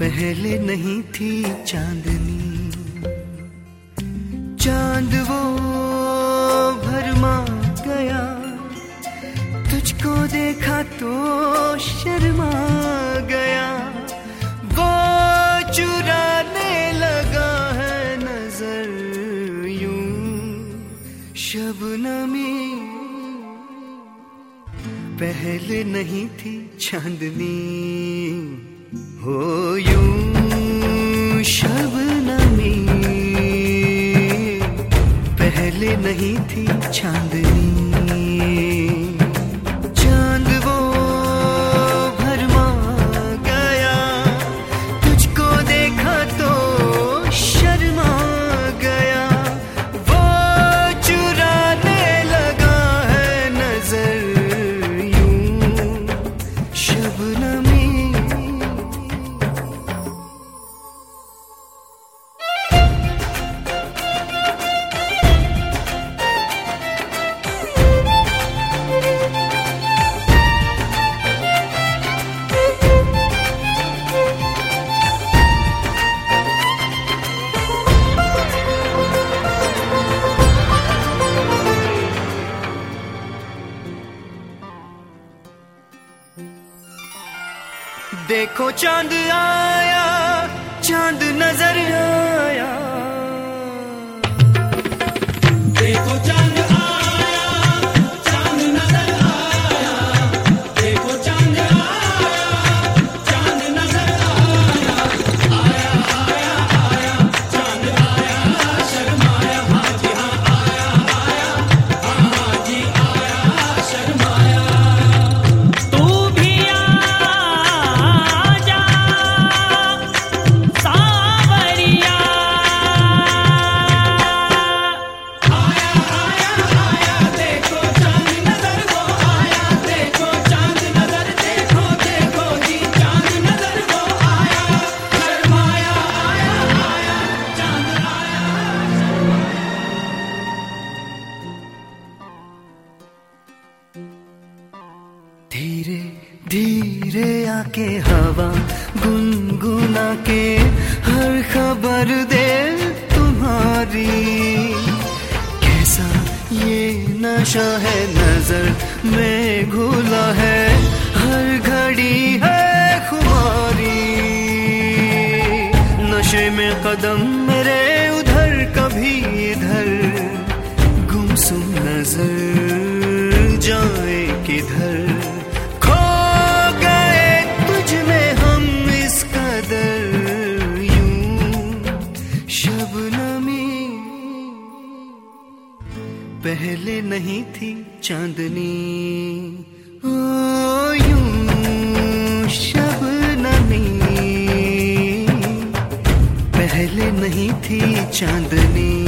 पहले नहीं थी चांदनी, चांद वो भरमा गया, तुझको देखा तो शर्मा गया, वो चुराने लगा है नजर यूं शबनमी। पहले नहीं थी चांदनी हो यूं शबनमी, पहले नहीं थी चांदनी। चांद वो भरमा गया, तुझको देखा तो शर्मा गया, वो चुराने लगा है नजर यूं शबनमी। देखो चांद आया, चांद नजर आया, देखो चांद आया, चांद नजर आया, देखो चांद आया, चांद नजर आया, आया आया आया चांद आया, शर्माया हाजी हाँ आया आया, हाँ हाजी आया शर्माया। तू भी धीरे धीरे आके हवा गुनगुना के हर खबर दे तुम्हारी, कैसा ये नशा है नजर में घुला है, हर घड़ी है खुमारी। नशे में कदम मेरे उधर कभी इधर, गुमसुम नजर जाए किधर, खो गए तुझ में हम इस कदर यूं शबनमी। पहले नहीं थी चांदनी ओ यूं शबनमी, पहले नहीं थी चांदनी।